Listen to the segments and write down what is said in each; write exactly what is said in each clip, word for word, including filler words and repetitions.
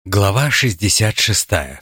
Глава шестьдесят шестая.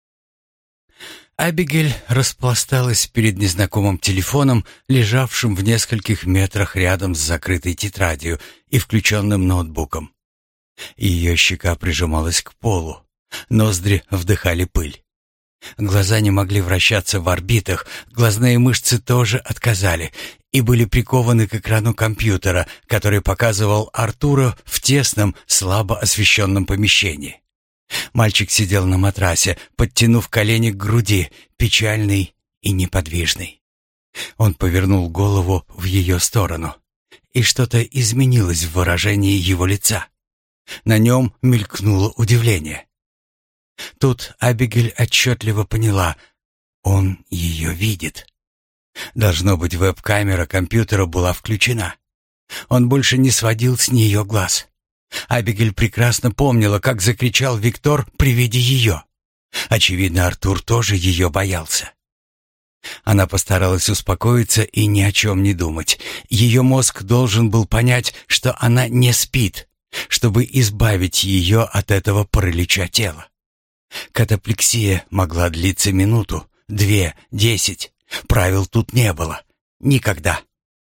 Абигель распласталась перед незнакомым телефоном, лежавшим в нескольких метрах рядом с закрытой тетрадью и включенным ноутбуком. Ее щека прижималась к полу, ноздри вдыхали пыль. Глаза не могли вращаться в орбитах, глазные мышцы тоже отказали и были прикованы к экрану компьютера, который показывал Артура в тесном, слабо освещенном помещении. Мальчик сидел на матрасе, подтянув колени к груди, печальный и неподвижный. Он повернул голову в ее сторону, и что-то изменилось в выражении его лица. На нем мелькнуло удивление. Тут Абигель отчетливо поняла — он ее видит. Должно быть, веб-камера компьютера была включена. Он больше не сводил с нее глаз. Абигель прекрасно помнила, как закричал Виктор при виде ее. Очевидно, Артур тоже ее боялся. Она постаралась успокоиться и ни о чем не думать. Ее мозг должен был понять, что она не спит, чтобы избавить ее от этого паралича тела. Катаплексия могла длиться минуту, две, десять. Правил тут не было. Никогда.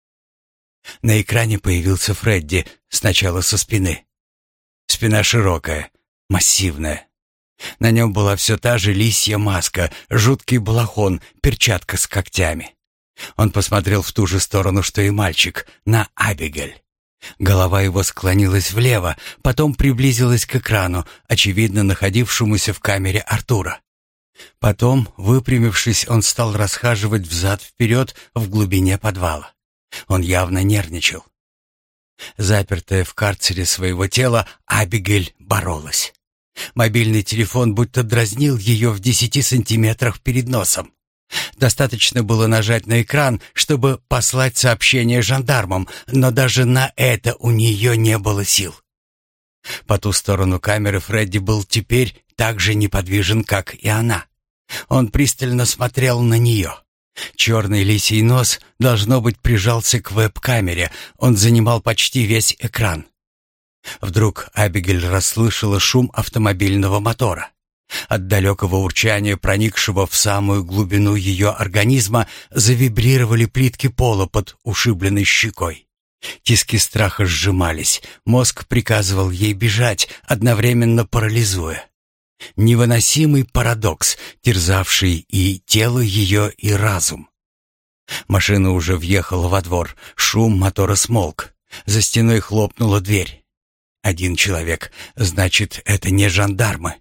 На экране появился Фредди, сначала со спины. Спина широкая, массивная. На нем была все та же лисья маска, жуткий балахон, перчатка с когтями. Он посмотрел в ту же сторону, что и мальчик, на Абигель. Голова его склонилась влево, потом приблизилась к экрану, очевидно находившемуся в камере Артура. Потом, выпрямившись, он стал расхаживать взад-вперед в глубине подвала. Он явно нервничал. Запертая в карцере своего тела, Абигель боролась. Мобильный телефон будто дразнил ее в десяти сантиметрах перед носом. Достаточно было нажать на экран, чтобы послать сообщение жандармам, но даже на это у нее не было сил. По ту сторону камеры Фредди был теперь так же неподвижен, как и она. Он пристально смотрел на нее. Черный лисий нос, должно быть, прижался к веб-камере. Он занимал почти весь экран. Вдруг Абигель расслышала шум автомобильного мотора. От далекого урчания, проникшего в самую глубину ее организма, завибрировали плитки пола под ушибленной щекой. Тиски страха сжимались, мозг приказывал ей бежать, одновременно парализуя. Невыносимый парадокс, терзавший и тело ее, и разум. Машина уже въехала во двор, шум мотора смолк. За стеной хлопнула дверь. Один человек, значит, это не жандармы.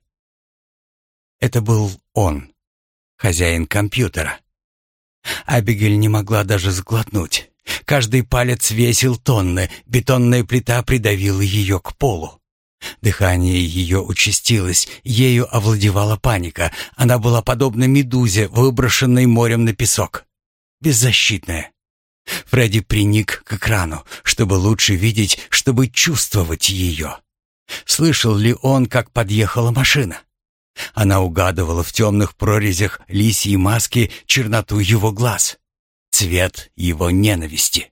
Это был он, хозяин компьютера. Абигель не могла даже сглотнуть. Каждый палец весил тонны, бетонная плита придавила ее к полу. Дыхание ее участилось, ею овладевала паника. Она была подобна медузе, выброшенной морем на песок. Беззащитная. Фредди приник к экрану, чтобы лучше видеть, чтобы чувствовать ее. Слышал ли он, как подъехала машина? Она угадывала в темных прорезях лисьей маски черноту его глаз, цвет его ненависти.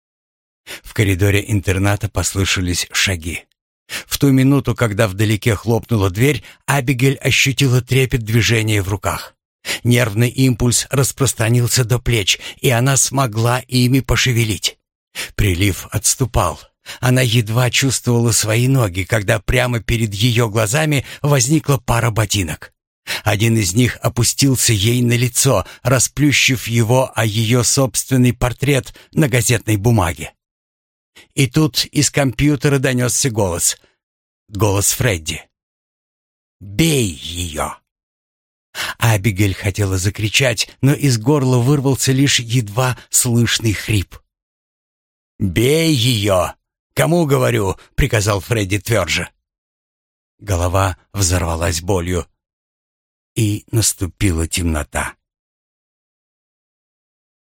В коридоре интерната послышались шаги. В ту минуту, когда вдалеке хлопнула дверь, Абигель ощутила трепет движения в руках. Нервный импульс распространился до плеч, и она смогла ими пошевелить. Прилив отступал. Она едва чувствовала свои ноги, когда прямо перед ее глазами возникла пара ботинок. Один из них опустился ей на лицо, расплющив его о ее собственный портрет на газетной бумаге. И тут из компьютера донесся голос. Голос Фредди. «Бей ее!» Абигель хотела закричать, но из горла вырвался лишь едва слышный хрип. «Бей ее! Кому говорю?» — приказал Фредди тверже. Голова взорвалась болью, и наступила темнота.